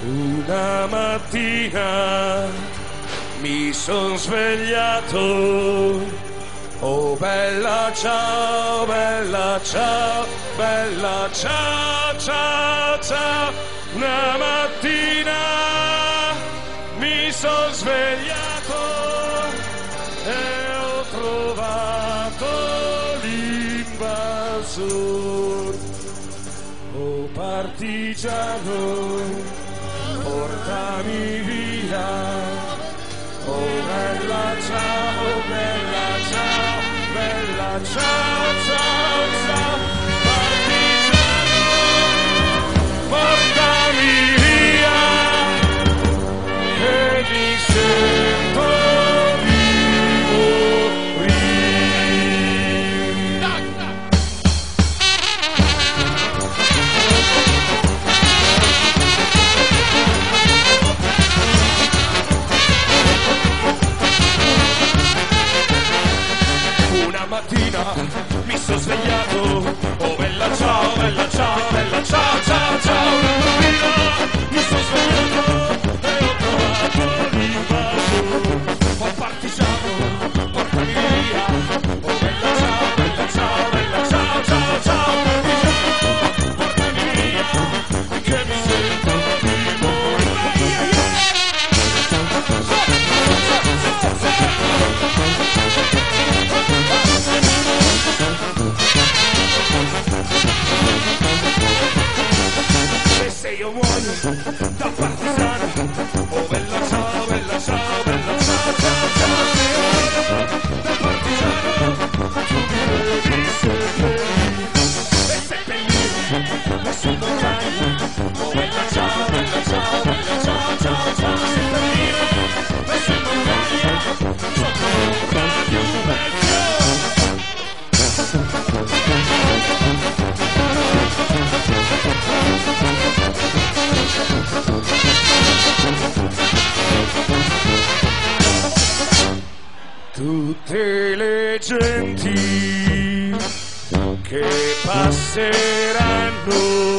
Una mattina mi son svegliato, oh bella ciao, bella ciao, bella ciao, ciao, ciao. Una mattina mi son svegliato e ho trovato l'invasor. Oh partigiano, portami via, oh bella ciao, bella ciao, bella ciao, ciao, ciao, partigiano, portami via, che mi sento di morire. Una mattina mi sono svegliato, oh bella ciao, bella ciao, bella ciao, ciao, ciao. Una mattina mi sono svegliato e ho trovato l'invasore. Oh partigiano, portami via, oh bella ciao, bella ciao, bella ciao, ciao, ciao. Partigiano, portami via, che mi sento di morire. E se io muoio da partigiano, oh bella ciao, bella ciao, bella ciao, ciao, ciao. Se io muoio da partigiano, tu mi devi seppellire. E seppellire nessun montagna, oh bella ciao, bella ciao, bella ciao, ciao, ciao. Seppellire nessun montagna, sotto l'ombra di un bel fiore. Tutte le genti che passeranno